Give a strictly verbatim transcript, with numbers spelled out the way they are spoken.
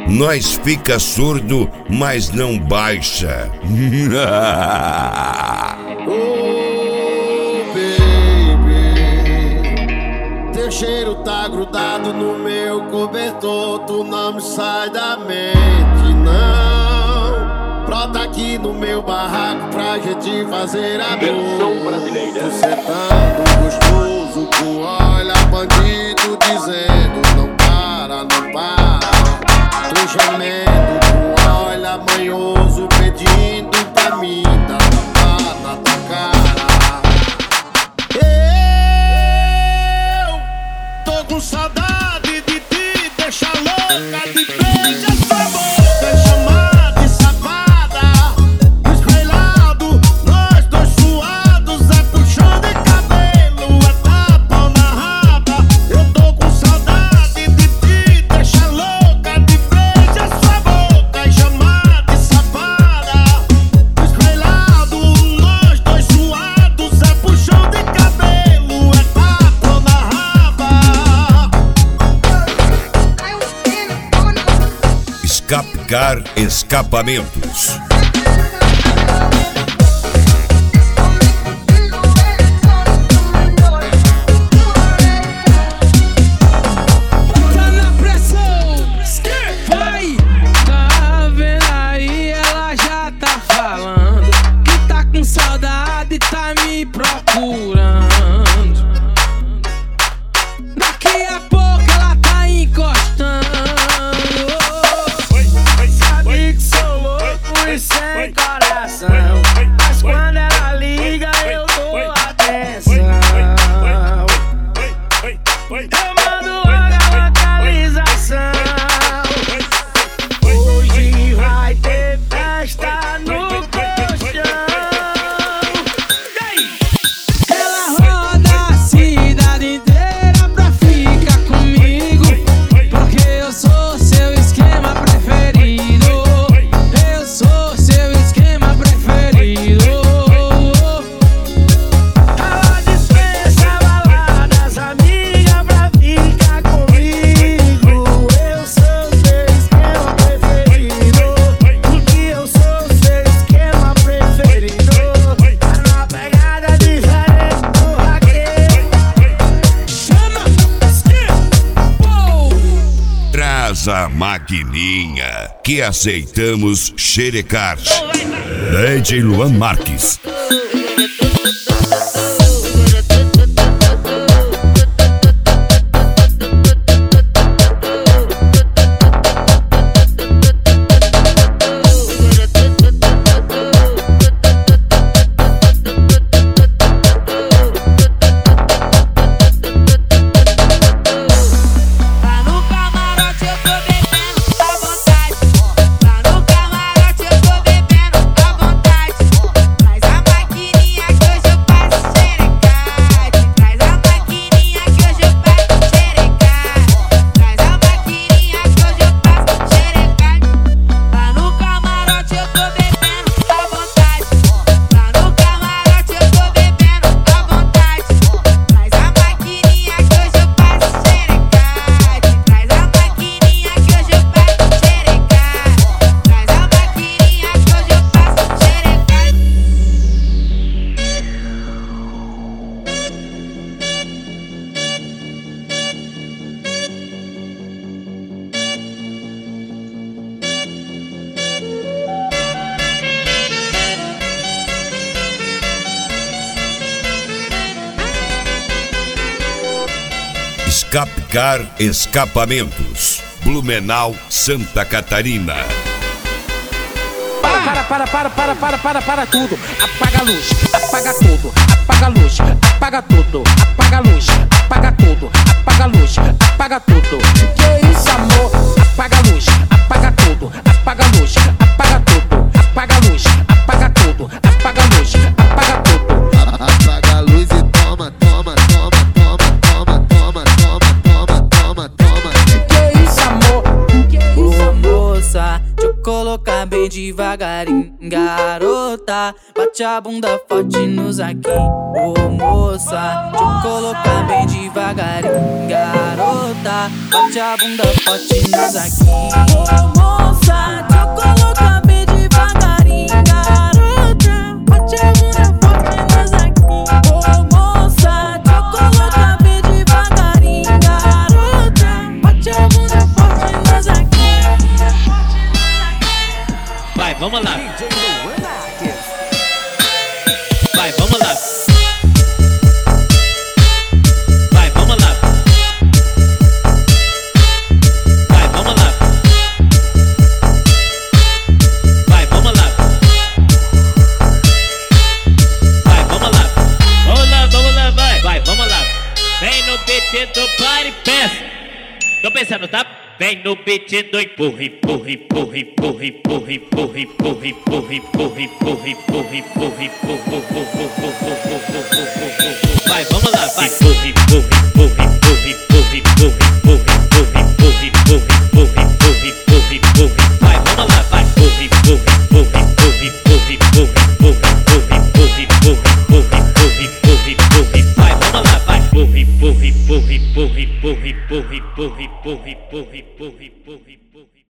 nós fica surdo, mas não baixa. Oh, baby, teu cheiro tá grudado no meu cobertor, tu não me sai da mente, não. Brota aqui no meu barraco pra gente fazer amor. Tu sentando gostoso, tu olha bandido dizendo não para, não para. Tu gemendo, tu olha manhoso pedindo pra mim dar tapa na tua cara. Eu tô com saudade de ti, deixa louca, de beija essa boca, chamar de safada. Espelhado, nós dois suados, é puxão de cabelo, é tapa na raba. Eu tô com saudade de ti, deixa louca, de beija essa boca, chamar de safada. Espelhado, nós dois suados, é puxão de cabelo, é tapa na raba. Escapcar Escapamentos. Tá na pressão, vai! Tá vendo aí, ela já tá falando que tá com saudade, tá me procurando. Daqui a pouco ela tá encostando. Sabe que sou louco e sem coração, mas quando ela liga eu dou atenção. Eu mando logo a localização. Hoje vai ter festa no colchão. Ela roda a cidade inteira pra ficar comigo, porque eu sou seu esquema preferido. Eu sou seu esquema preferido. Ela dispensa baladas, amiga, pra ficar comigo. Eu sou seu esquema preferido, porque eu sou seu esquema preferido. Tá na pegada diferente do raqueiro. Chama, oh. Traz a maquininha que aceitamos xerecar. D J Luan Marques. Lá no camarote eu tô bebendo à vontade. Lá no camarote eu tô bebendo à vontade. Traz a maquininha que hoje eu passo xerecade. Traz a maquininha que hoje eu passo xerecade. Traz a maquininha que hoje eu passo xerecade. Lá no camarote eu tô bebendo à vontade. Lá no camarote eu tô bebendo à vontade. Traz a maquininha que hoje eu passo xerecade. Traz a maquininha que hoje eu passo xerecade. Traz a maquininha que hoje eu passo xerecade. Escapcar Escapamentos. Blumenau, Santa Catarina. Para, para, para, para, para, para, para tudo. Apaga a luz, apaga tudo. Apaga a luz, apaga tudo. Apaga a luz, apaga tudo. Apaga a luz, apaga tudo. Que isso, amor? Apaga a luz, apaga tudo. Apaga a luz, apaga tudo. Apaga a luz, apaga tudo. Apaga a luz, apaga tudo. Apaga a luz e toma, toma, toma, toma, toma, toma, toma, toma, toma, toma. Que isso, amor? Ô moça, deixa eu colocar bem devagarinho, garota. garota, bate a bunda forte no zaquinho. Ô moça, deixa eu colocar bem devagarinho. Garota, bate a bunda forte no zaquinho. Ô moça, deixa eu colocar bem devagarinho. Garota, bate a bunda forte no zaquinho. Ô moça, deixa eu colocar bem devagarinho. Garota, bate a bunda forte no zaquinho. Vai, vamos lá. Vai, vamos lá. Vai, vamos lá. Vai, vamos lá. Vai, vamos lá. Vai, vamos lá. Vamos lá, vamos lá, vai. Vai, vamos lá. Vem no beat do party, pensa. Tô pensando, tá? Vem no beat do empurra, empurra, empurra, empurra, empurra, empurra, empurra, empurra, empurra, empurra, empurra, empurra, empurra. Vai, vamos lá, vai. Empurra, empurra, empurra, empurra, empurra, empurra, empurra, empurra, empurra, empurra, empurra, empurra, empurra. Vai, vamos lá, vai. Empurra, empurra, empurra, empurra, empurra, empurra, empurra, empurra, empurra, empurra, empurra, empurra. Vai, vamos lá, vai. Empurra, empurra, empurra, empurra, empurra, empurra, empurra, empurra, empurra, empurra, empurra.